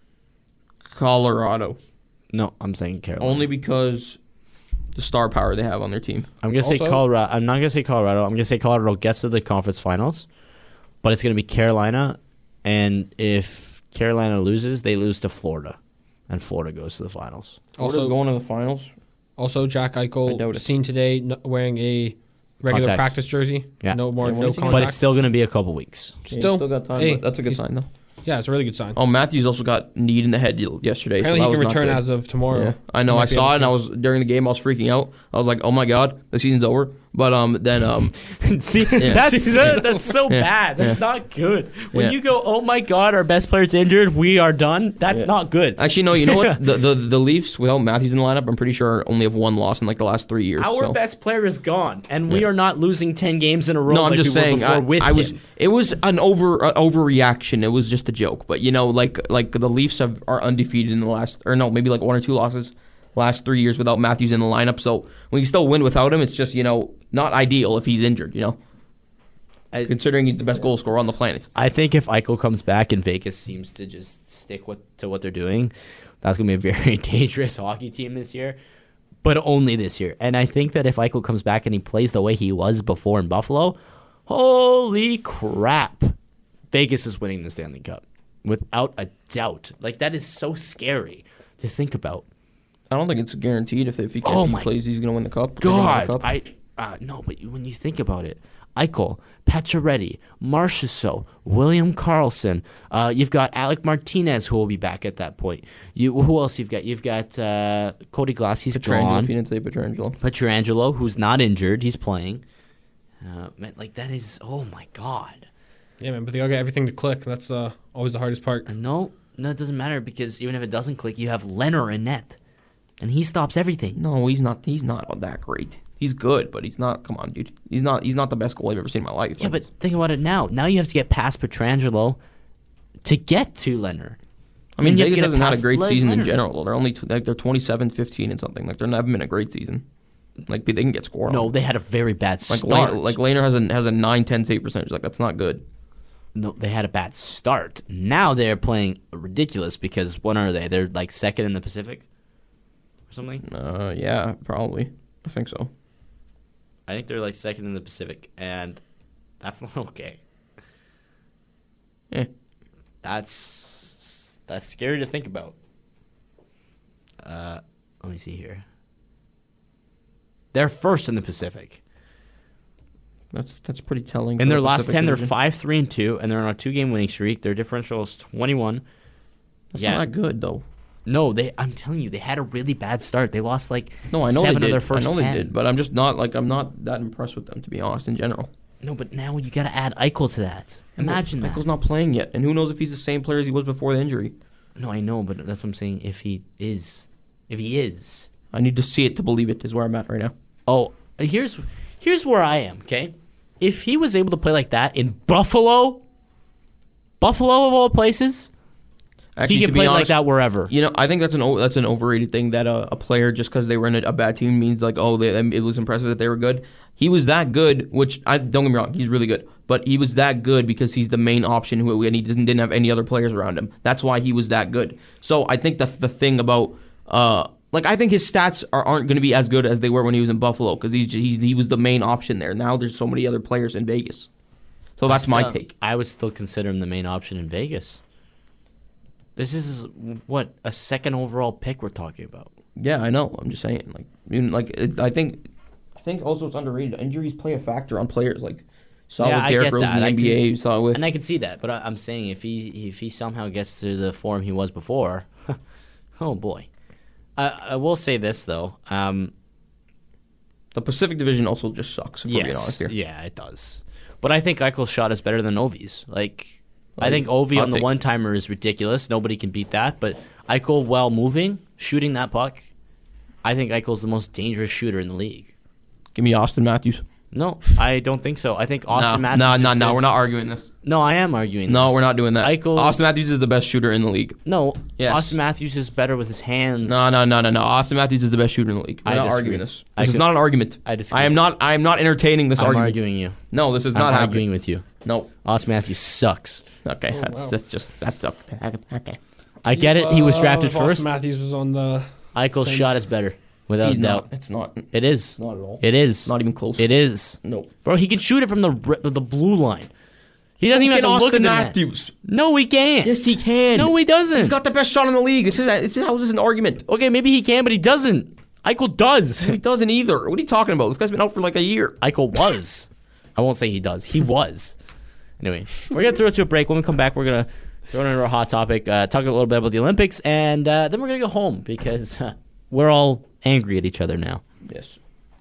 Colorado No, I'm saying Carolina. only because the star power they have on their team. I'm gonna say Also- Colorado. I'm not gonna say Colorado. I'm gonna say Colorado gets to the conference finals, but it's gonna be Carolina. And if Carolina loses, they lose to Florida, and Florida goes to the finals. Florida's Also, going to the finals. also Jack I doubt Eichel it. seen today n- wearing a regular Contact. practice jersey. Yeah. No more, Yeah, what no do you think? contact. But it's still gonna be a couple weeks. Yeah, still, still got time. hey, but that's a good he's- sign though. Yeah, it's a really good sign. Oh, Matthews also got kneed in the head y- yesterday. Apparently, so that he can was not return good. as of tomorrow. Yeah, I know. He might I be saw able it, and to. I was during the game. I was freaking out. I was like, "Oh my god, the season's over." But um, then um, See, Yeah. that's uh, that's so Yeah. bad. That's Yeah. not good. When Yeah. you go, oh my God, our best player's injured, we are done. That's Yeah. not good. actually, no. You know what? the, the the Leafs without Matthews in the lineup, I'm pretty sure only have one loss in like the last three years. Our so. best player is gone, and we Yeah. are not losing ten games in a row. No, I'm like just we were saying. before I, with I was. him. It was an over uh, overreaction. It was just a joke. But you know, like like the Leafs have are undefeated in the last, or no, maybe like one or two losses last three years without Matthews in the lineup. So we can still win without him. It's just you know not ideal if he's injured. You know, I- considering he's the best goal scorer on the planet. I think if Eichel comes back and Vegas seems to just stick with, to what they're doing, that's going to be a very dangerous hockey team this year, but only this year. And I think that if Eichel comes back and he plays the way he was before in Buffalo, holy crap, Vegas is winning the Stanley Cup without a doubt. Like, that is so scary to think about. I don't think it's guaranteed if if he, Oh if he my plays, he's going to win the cup. They're gonna win the God, cup. I uh, no, but when you think about it, Eichel, Pacioretty, Marchessault, William Karlsson, uh, you've got Alec Martinez who will be back at that point. You who else you've got? You've got uh, Cody Glass. He's Pietrangelo, gone. if you didn't say Pietrangelo. Pietrangelo, who's not injured, he's playing. Uh, man, like that is oh my God. Yeah, man. But they gotta get everything to click. That's uh, always the hardest part. And no, no, it doesn't matter because even if it doesn't click, you have Leonard in net, and he stops everything. No, he's not. He's not that great. He's good, but he's not. Come on, dude. He's not. He's not the best goal I've ever seen in my life. Yeah, but think about it now. Now you have to get past Pietrangelo to get to Leonard. I mean, then you have to Vegas get it hasn't had a past great Le- season in Leonard. general. They're only t- like they're twenty-seven, fifteen, and something. Like they haven't been a great season. Like they can get scored. No, on. they had a very bad like start. Lane, like Laner has a has a nine ten save percentage. Like that's not good. no, they had a bad start. Now they're playing ridiculous because what are they? They're like second in the Pacific or something. Uh, yeah, probably. I think so. I think they're like second in the Pacific, and that's not okay. Eh. That's that's scary to think about. Uh, let me see here. They're first in the Pacific. That's that's pretty telling. In for their the last Pacific ten, they're Division. five, three, and two, and they're on a two-game winning streak. Their differential is twenty-one. That's yeah, not that good though. No, they. I'm telling you, they had a really bad start. They lost like No, I know seven they of did. their first I know ten. they did, but I'm just not like I'm not that impressed with them, to be honest. In general, No, but now you got to add Eichel to that. Imagine that. Eichel's not playing yet, and who knows if he's the same player as he was before the injury. No, I know, but that's what I'm saying. If he is, if he is, I need to see it to believe it. Is where I'm at right now. oh, here's here's where I am. Okay, if he was able to play like that in Buffalo, Buffalo of all places, Actually, he to can be play honest, like that wherever. You know, I think that's an o- that's an overrated thing that a, a player just because they were in a, a bad team means like oh they, it was impressive that they were good. He was that good, which I don't get me wrong, he's really good, but he was that good because he's the main option who and he doesn't didn't have any other players around him. That's why he was that good. So I think the the thing about uh like I think his stats are, aren't going to be as good as they were when he was in Buffalo because he's, he's he was the main option there. Now there's so many other players in Vegas. So that's my Still- take. I would still consider him the main option in Vegas. This is what a second overall pick we're talking about. Yeah, I know. I'm just saying. Like, I mean, like it, I think, I think also it's underrated. Injuries play a factor on players. Like, saw Yeah, with I Derrick get Rose in that. the I N B A. can- You saw it with. And I can see that, but I, I'm saying if he if he somehow gets to the form he was before, oh boy. I, I will say this though. Um, the Pacific Division also just sucks. If we're being honest yes, here. yeah, it does. But I think Eichel's shot is better than Ovi's. Like, I Like, think Ovi hot on the take. one timer is ridiculous. Nobody can beat that. But Eichel, while moving, shooting that puck, I think Eichel's the most dangerous shooter in the league. Give me Austin Matthews. No, I don't think so. I think Austin no, Matthews. no, is no, no. good. We're not arguing this. No, I am arguing. No, this. we're not doing that. Eichel, Austin Matthews is the best shooter in the league. No, Yes. Austin Matthews is better with his hands. No, no, no, no, no. Austin Matthews is the best shooter in the league. We're I not disagree. arguing this. I This is could- not an argument. I disagree. I am not. I am not entertaining this I'm argument. arguing you. No, this is I'm not arguing happening. with you. No. Austin Matthews sucks. Okay, Oh, that's wow. that's just that's okay. Okay. I get it. He was drafted Uh, if Austin first. Matthews was on the. Eichel's Saints. shot is better, without He's a doubt. not. It's not. It is. Not at all. It is. Not even close. It is. No. Bro, he can shoot it from the ri- the blue line. He doesn't even have Get to look Austin at the net. Matthews. No, he can't. Yes, he can. No, he doesn't. He's got the best shot in the league. This is this is how this is an argument. Okay, maybe he can, but he doesn't. Eichel does. He doesn't either. What are you talking about? This guy's been out for like a year. Eichel was. I won't say he does. He was. Anyway, we're going to throw it to a break. When we come back, we're going to throw it into our hot topic, uh, talk a little bit about the Olympics, and uh, then we're going to go home because uh, we're all angry at each other now. Yes.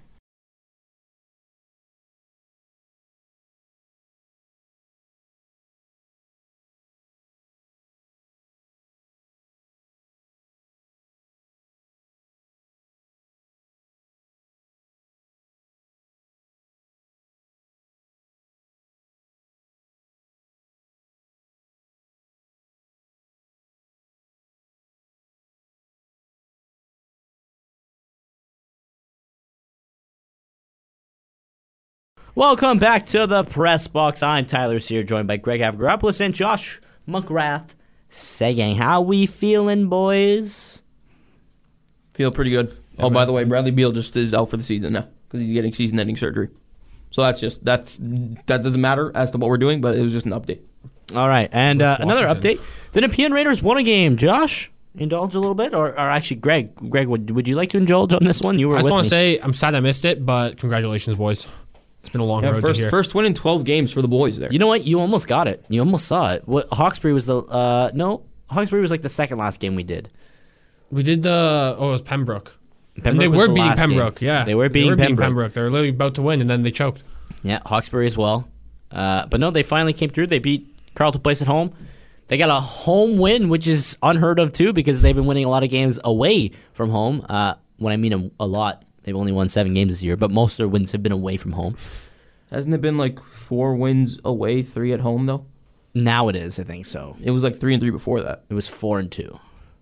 Welcome back to the Press Box. I'm Tyler Sear, joined by Greg Avgaropoulos and Josh McGrath saying, how we feeling, boys? Feel pretty good. Oh, by the way, Bradley Beal just is out for the season now because he's getting season-ending surgery. So that's just that's that doesn't matter as to what we're doing, but it was just an update. All right, and uh, another Washington. update. The Nepean Raiders won a game. Josh, indulge a little bit? Or, or actually, Greg, Greg, would, would you like to indulge on this one? You were I just with want me. to say I'm sad I missed it, but congratulations, boys. It's been a long Yeah, road first to here. first win in twelve games for the boys there. You know what? You almost got it. You almost saw it. What Hawkesbury was the uh, no. Hawkesbury was like the second last game we did. We did the oh, it was Pembroke. Pembroke and they was were the beating last Pembroke. game. Yeah, They were beating Pembroke. Pembroke. They were literally about to win, and then they choked. Yeah, Hawkesbury as well. Uh, but no, they finally came through. They beat Carleton Place at home. They got a home win, which is unheard of too, because they've been winning a lot of games away from home. Uh, when I mean a, a lot, they've only won seven games this year, but most of their wins have been away from home. Hasn't it been like four wins away, three at home though? Now it is, I think so. It was like three and three before that. It was four and two.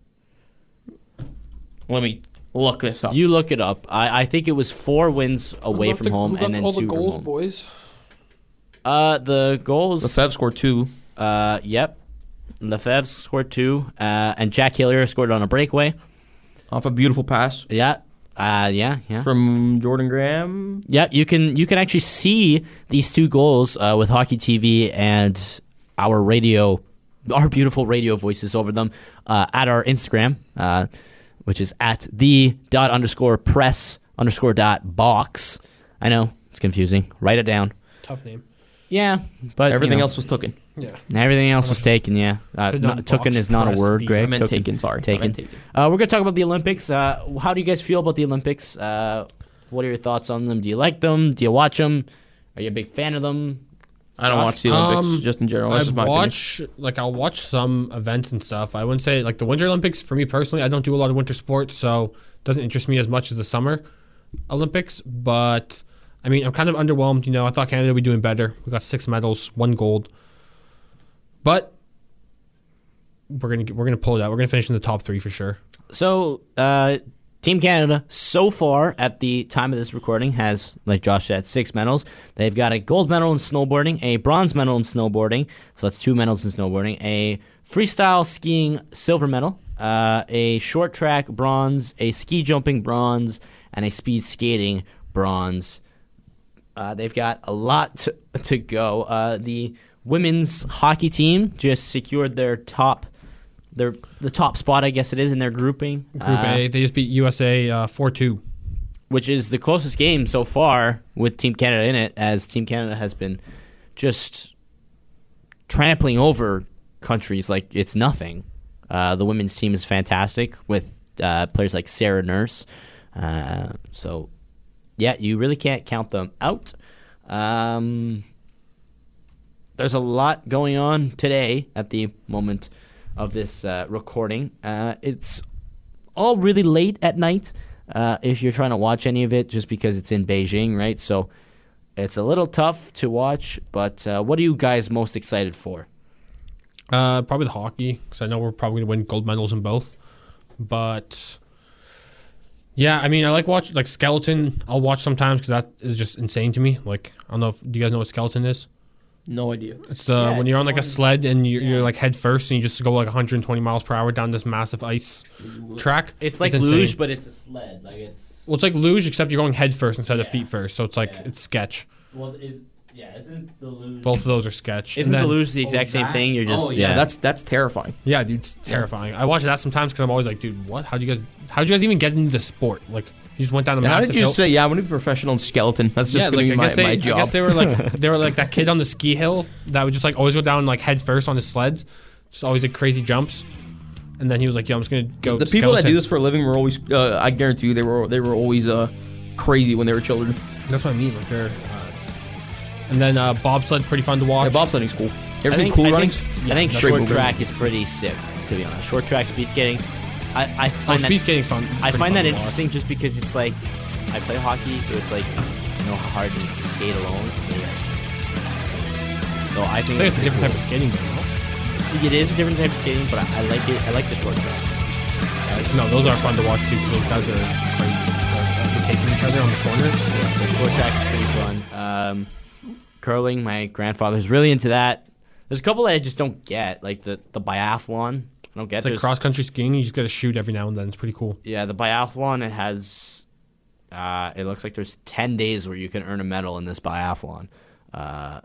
Let me look this up. You look it up. I, I think it was four wins away from home and then two from home. boys? Uh, the goals. Lefebvre scored two. Uh, yep. Lefebvre scored two, uh, and Jack Hillier scored on a breakaway. Off a beautiful pass Yeah. Uh, yeah, yeah. from Jordan Graham. Yeah, you can you can actually see these two goals uh, with Hockey T V and our radio, our beautiful radio voices over them uh, at our Instagram, uh, which is at the dot underscore press underscore dot box. I know it's confusing. Write it down. Tough name. Yeah, but Everything you know, else was taken. Yeah. And everything else was taken, yeah. Uh, Could've no, done taken box is not a press word, beat. Greg. I meant Taken- taken, sorry. I Taken. meant taken. Uh, we're going to talk about the Olympics. Uh, how do you guys feel about the Olympics? Uh, what are your thoughts on them? Do you like them? Do you watch them? Are you a big fan of them? I don't Josh? watch the Olympics Um, just in general. I That's just my opinion. watch like I'll watch some events and stuff. I wouldn't say like the Winter Olympics for me personally. I don't do a lot of winter sports, so it doesn't interest me as much as the Summer Olympics. But I mean, I'm kind of underwhelmed. You know, I thought Canada would be doing better. We got six medals, one gold, but we're gonna get, we're gonna pull it out. We're gonna finish in the top three for sure. So, uh, Team Canada, so far at the time of this recording, has, like Josh said, six medals. They've got a gold medal in snowboarding, a bronze medal in snowboarding, so that's two medals in snowboarding, a freestyle skiing silver medal, uh, a short track bronze, a ski jumping bronze, and a speed skating bronze. Uh, they've got a lot to, to go. Uh, the women's hockey team just secured their top Their the top spot, I guess it is, in their grouping. Group uh, A, they just beat U S A uh, four two. Which is the closest game so far with Team Canada in it, as Team Canada has been just trampling over countries like it's nothing. Uh, the women's team is fantastic with uh, players like Sarah Nurse. Uh, so, yeah, you really can't count them out. Um, there's a lot going on today at the moment of this uh, recording. Uh, it's all really late at night uh, if you're trying to watch any of it, just because it's in Beijing, right? So it's a little tough to watch, but uh, what are you guys most excited for? Uh, probably the hockey, because I know we're probably going to win gold medals in both. But yeah, I mean, I like watch like skeleton. I'll watch sometimes because that is just insane to me. Like, I don't know if do you guys know what skeleton is? No idea. It's the Yeah, when it's you're on like a one- sled and you're, yeah. you're like head first and you just go like one hundred twenty miles per hour down this massive ice track. It's like insane. luge, but it's a sled. Like it's Well, it's like luge except you're going head first instead of Yeah. feet first. So it's like Yeah. it's sketch. well, is yeah, isn't the luge? Both of those are sketch. Isn't And the then- luge the exact same that? thing? You're just oh yeah, yeah. that's that's terrifying. Yeah, dude, it's terrifying. I watch that sometimes because I'm always like, dude, what? How do you guys? How did you guys even get into the sport? Like, you just went down a How massive did you hill. say? Yeah, I'm gonna be a professional in skeleton. That's just yeah, gonna like, be I my, guess they, my I job. guess they were like they were like that kid on the ski hill that would just like always go down like head first on his sleds, just always did crazy jumps, and then he was like, "Yo, I'm just gonna go." the people that skeleton. do this for a living were always. Uh, I guarantee you, they were they were always uh, crazy when they were children. That's what I mean. Like they're. Uh, and then uh, bobsled, pretty fun to watch. Yeah, bobsledding's cool. I Everything think, cool I running. think, I think straight short moving. track is pretty sick, to be honest. Short track speed skating, I, I Oh, find speed that skating's fun. I pretty find fun that to watch. interesting just because it's like I play hockey, so it's like you know how hard it is to skate alone. They are so fast. So I I think think it's a pretty different type cool. of skating. Though, no? It is a different type of skating, but I, I like it. I like the short track. No, those are fun to watch too. 'Cause those guys are crazy. They're overtaking each other on the corners. The short track is pretty fun. Um, curling, my grandfather's really into that. There's a couple that I just don't get, like the the biathlon. I don't get. It's like There's- cross country skiing. You just got to shoot every now and then. It's pretty cool. Yeah, the biathlon, it has, uh, it looks like there's ten days where you can earn a medal in this biathlon. Uh,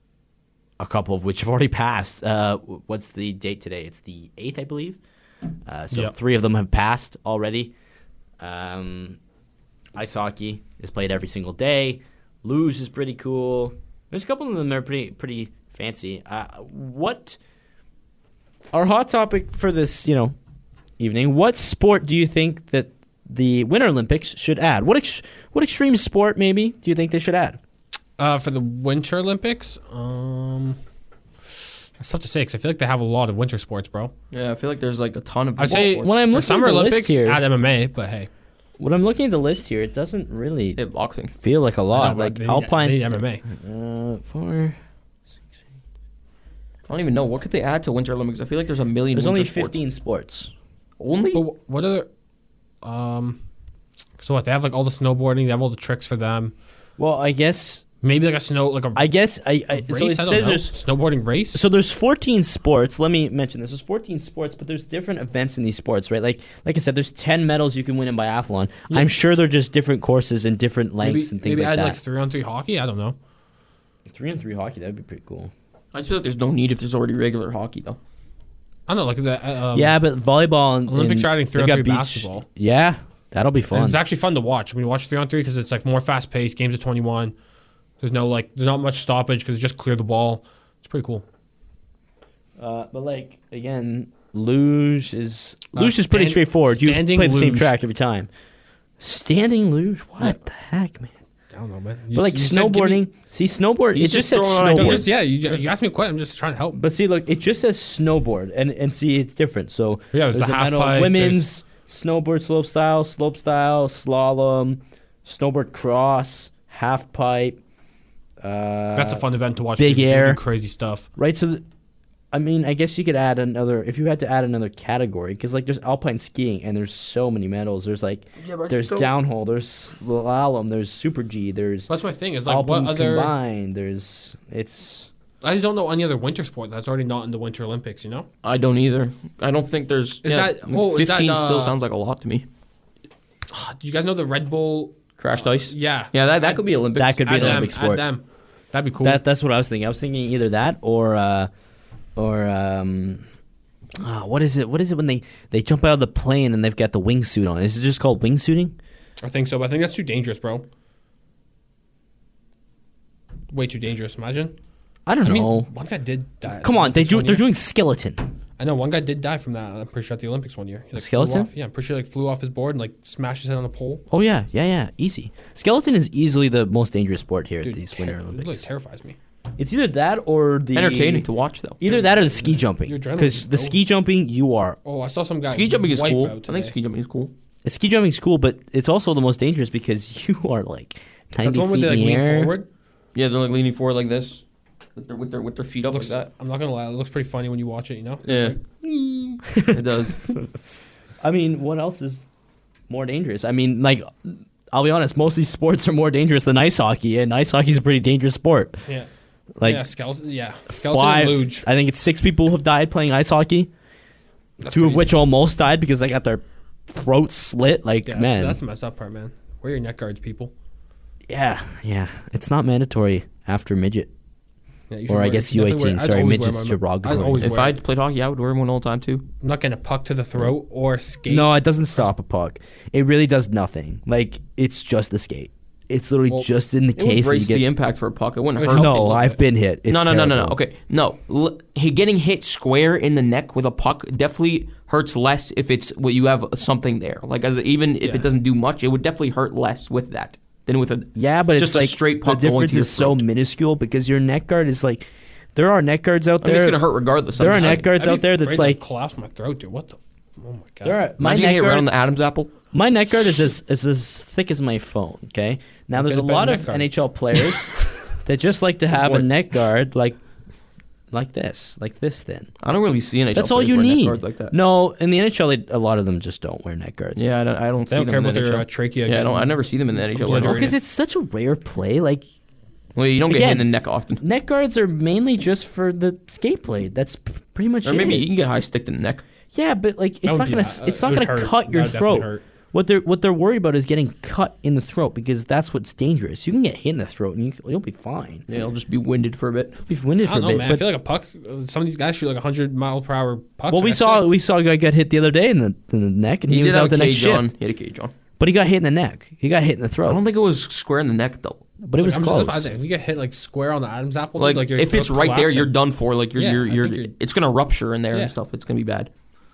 a couple of which have already passed. Uh, w- what's the date today? It's the eighth, I believe. Uh, so Yep. three of them have passed already. Um, ice hockey is played every single day. Luge is pretty cool. There's a couple of them that are pretty pretty fancy. Uh, what our hot topic for this, you know, evening? What sport do you think that the Winter Olympics should add? What ex- what extreme sport maybe do you think they should add? Uh, for the Winter Olympics, um, that's tough to say because I feel like they have a lot of winter sports, bro. Yeah, I feel like there's like a ton of. I'd say when I'm for looking Summer at the list Olympics, here- add M M A, but hey, When I'm looking at the list here, it doesn't really yeah, boxing. feel like a I lot. know, but like they need- Alpine, they need M M A. uh, four. I don't even know what could they add to Winter Olympics. I feel like there's a million. There's winter only sports. fifteen sports. Only. But wh- what other? Um, so what? They have like all the snowboarding. They have all the tricks for them. Well, I guess Maybe like a snow, like a I guess I, I so race. it I don't says know. there's Snowboarding race. so there's fourteen sports. Let me mention this. There's fourteen sports, but there's different events in these sports, right? Like like I said, there's ten medals you can win in biathlon. Yeah. I'm sure they're just different courses and different lengths maybe and things maybe like add that. like three on three hockey. I don't know. Three on three hockey, that'd be pretty cool. I feel like there's no need if there's already regular hockey though. I don't know. Like the uh, um, yeah, but volleyball and Olympics and are adding three they've on got three beach- basketball. Yeah, that'll be And fun. it's actually fun to watch. When you watch three on three because it's like more fast paced. Games of twenty one. There's no like there's not much stoppage because it's just clear the ball. It's pretty cool. Uh, but like again, luge is Uh, luge is pretty stand- straightforward. You standing play the same luge. track every time. Standing luge, what the heck, man? I don't know, man. You, But like you said give me- snowboarding, see snowboard. He's It just just says throwing out I'm ideas. snowboard. just, yeah, you, you asked me a question. I'm just trying to help. But see, look, it just says snowboard, and and see, it's different. So Yeah, there's the a half metal pipe, women's snowboard slope style, slope style, slalom, snowboard cross, half pipe. Uh, That's a fun event to watch. big too. They do air. crazy stuff. right. So, th- I mean, I guess you could add another if you had to add another category because like there's alpine skiing and there's so many medals. There's like there's downhill, there's slalom, there's super G, there's That's my thing. Is like alpine what other? combined. There's it's. I just don't know any other winter sport that's already not in the Winter Olympics. You know? I don't either. I don't think there's. Is yeah, that- I mean, oh, is that, fifteen still uh, sounds like a lot to me. Do you guys know the Red Bull? Crashed ice. Yeah. Yeah, that, that could be Olympics. That could be Add an them. Olympic Add sport. them. That'd be cool. That that's what I was thinking. I was thinking either that or uh, or um, ah, what is it? What is it when they, they jump out of the plane and they've got the wingsuit on? Is it just called wingsuiting? I think so, but I think that's too dangerous, bro. Way too dangerous. Imagine. I don't I mean, know. one guy did die. Come on, they Olympics do. one They're year. doing skeleton. I know one guy did die from that. I'm pretty sure at the Olympics one year. He, like, Skeleton? Flew off. Yeah, I'm pretty sure like flew off his board and like smashed his head on a pole. Oh yeah, yeah, yeah. Easy. Skeleton is easily the most dangerous sport here Dude, at these ter- Winter it Olympics. really terrifies me. It's either that or the Entertaining to watch though. Either that or the ski jumping. Your adrenaline Because just the goes. ski jumping, you are. Oh, I saw some guy. Ski jumping is wipe cool. out I think today. ski jumping is cool. The ski jumping is cool, but it's also the most dangerous because you are like Is that ninety the one feet where they in like the lean air. forward? Yeah, they're like leaning forward like this, with their with their with their feet up Looks, like that. I'm not gonna lie, it looks pretty funny when you watch it. You know? Yeah, It's it does. I mean, what else is more dangerous? I mean, like, I'll be honest, most of these sports are more dangerous than ice hockey, and ice hockey is a pretty dangerous sport. Like, yeah. Like, yeah, skeleton. Yeah, skeleton five, and luge. I think it's six people who have died playing ice hockey, That's two of crazy. which almost died because they got their throats slit. Like, Yeah, man. that's, that's the messed up part, man. Wear your neck guards, people. yeah, yeah. It's not mandatory after midget. Yeah, you should Or I wear- guess U definitely eighteen. wear- I'd Sorry, always midget's wear my- derogatory. I'd always If wear I it. played hockey, I would wear one all the time too. I'm not getting a puck to the throat or skate. No, it doesn't stop a puck. It really does nothing. Like, it's just the skate. It's literally Well, just in the It would case that you brace the get. impact for a puck. It wouldn't It would hurt. help. No, a little I've bit. been hit. It's no, no, no, no, no. terrible. Okay, no. L- he getting hit square in the neck with a puck definitely hurts less if it's what you have something there. Like as even if Yeah. it doesn't do much, it would definitely hurt less with that than with a Yeah, but just it's like a straight the puck going difference to your is so throat. minuscule because your neck guard is like. There are neck guards out I mean, there. it's gonna hurt regardless. There are I'm just neck saying. guards I'd be out there that's afraid to like. collapse my throat, dude. What the? Oh my god. There are, my Imagine neck getting around guard. the Adam's apple. My neck guard is as is as thick as my phone. Okay. Now there's Get a a better lot neck of guard. N H L players that just like to have a Boy. neck guard like, like this, like this thin. I don't really see N H L That's all players you wear neck need. guards like that. No, in the N H L, they, a lot of them just don't wear neck guards. Yeah, I don't. I don't They see don't them care in the about their N H L. uh, trachea. Yeah, I don't. I getting- never see them in the N H L. Well, Obliterated. because it's such a rare play. Like Well, you don't get hit in Again, the neck often. neck guards are mainly just for the skate blade. That's p- pretty much Or maybe it. you can get high sticked in the neck. Yeah, but like it's That would not be gonna bad. s- it's It not would gonna hurt. cut your That would definitely throat. hurt. What they're what they're worried about is getting cut in the throat because that's what's dangerous. You can get hit in the throat and you, you'll be fine. Yeah, it'll just be winded for a bit. You'll be winded I for a don't know, bit. man. I But feel like a puck. uh, Some of these guys shoot like hundred mile per hour pucks. well, we and I feel saw like- we saw a guy get hit the other day in the in the neck and he, He, was did have out a the next cage on. shift. He had a cage on. But he got hit in the neck. He got hit in the I throat. don't think it was square in the neck though. But it was I'm- close. that's what I think. If you get hit like square on the Adam's apple, dude, Like, like your if it's throat's right there, collapsing. you're done for. Like you're Yeah, you're, I you're think you're- it's gonna rupture in there Yeah. and stuff. It's gonna be bad.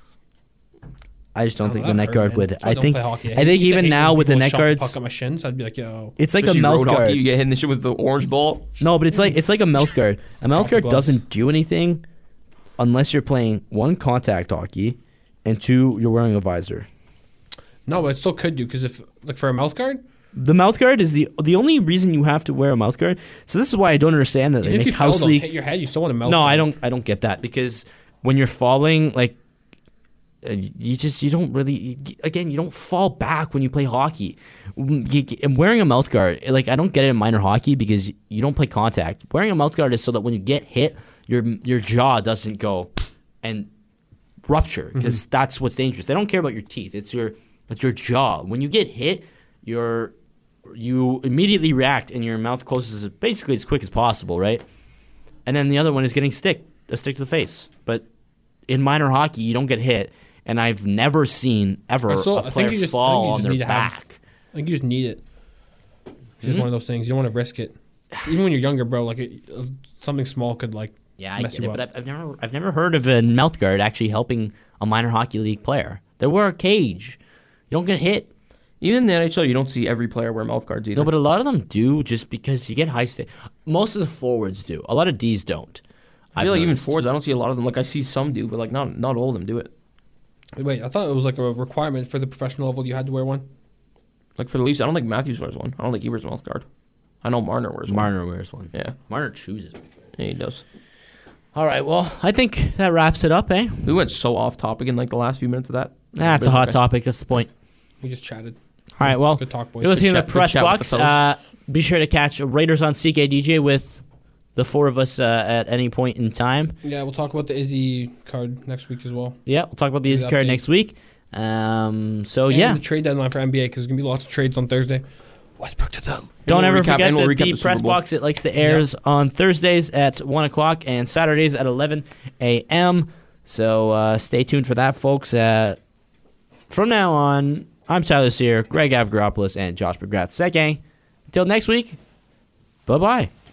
I just don't Oh, think that the neck hurt, guard man. would. That's why I don't think play hockey. I hate- think used to even hate now when with the people neck shot guards, puck on my shins, I'd be like, yo. it's like a Especially mouth road guard. hockey, you get hit in the shit with the orange ball. No, but it's like it's like a mouth guard. A mouth Drop the guard gloves. doesn't do anything unless you're playing one contact hockey and two you're wearing a visor. No, but it still could do because if like for a mouth guard, The mouth guard is the the only reason you have to wear a mouth guard. So this is why I don't understand that they even if make you fell, house they'll league. hit your head. You still want a mouth. No, guard. I don't. I don't get that because when you're falling, like uh, you just you don't really. You, again, you don't fall back when you play hockey. Mm, you- And wearing a mouth guard, like I don't get it in minor hockey because you don't play contact. Wearing a mouth guard is so that when you get hit, your your jaw doesn't go and rupture because Mm-hmm. that's what's dangerous. They don't care about your teeth. It's your it's your jaw. When you get hit, your you immediately react and your mouth closes as- basically as quick as possible, right? And then the other one is getting stick, a stick to the face. But in minor hockey, you don't get hit, and I've never seen ever I still- I a think player you just- I fall think you on just their need to have- back. I think you just need it. It's just Hmm? one of those things. You don't want to risk it. Even when you're younger, bro, like it, uh, something small could like Yeah, I mess get you it, up. but I've, I've never I've never heard of a mouth guard actually helping a minor hockey league player. They wear a cage. You don't get hit. Even in the N H L, you don't see every player wear mouth guards either. No, but a lot of them do just because you get high stakes. Most of the forwards do. A lot of Ds don't. I feel like even forwards, I don't see a lot of them. Like I see some do, but like not not all of them do it. Wait, I thought it was like a requirement for the professional level. You had to wear one. Like for the Leafs, I don't think Matthews wears one. I don't think he wears a mouth guard. I know Marner wears one. Marner wears one. Yeah, Marner chooses. yeah, he does. All right, well, I think that wraps it up, eh? We went so off topic in like the last few minutes of that. That's But a hot okay. topic. That's the point. We just chatted. All right, well, Good talk, boys. you're listening to Good the chat- Press good chat with Box. the Uh, fellas. be sure to catch Raiders on C K D J with the four of us uh, at any point in time. Yeah, we'll talk about the Izzy card next week as well. Yeah, we'll talk about the Give Easy the card update. next week. Um, so, And yeah. the trade deadline for N B A because there's gonna be lots of trades on Thursday. Westbrook to the. Don't we'll ever recap- forget and we'll that recap the the Super Press Bowl. Box, it likes to airs on Thursdays at one o'clock and Saturdays at eleven a.m. So uh, stay tuned for that, folks. Uh, from now on, I'm Tyler Sear, Greg Avgaropoulos, and Josh McGrath. Second, until next week, bye-bye.